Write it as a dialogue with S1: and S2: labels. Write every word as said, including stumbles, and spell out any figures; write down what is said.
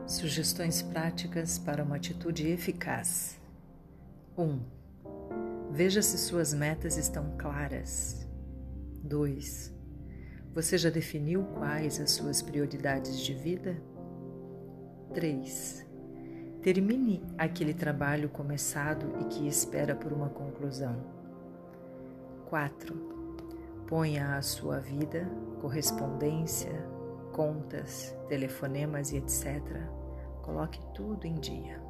S1: Sugestões práticas para uma atitude eficaz. um. Veja se suas metas estão claras. dois. Você já definiu quais as suas prioridades de vida? três. Termine aquele trabalho começado e que espera por uma conclusão. quatro. Ponha a sua vida, correspondência, contas, telefonemas e etcétera. Coloque tudo em dia.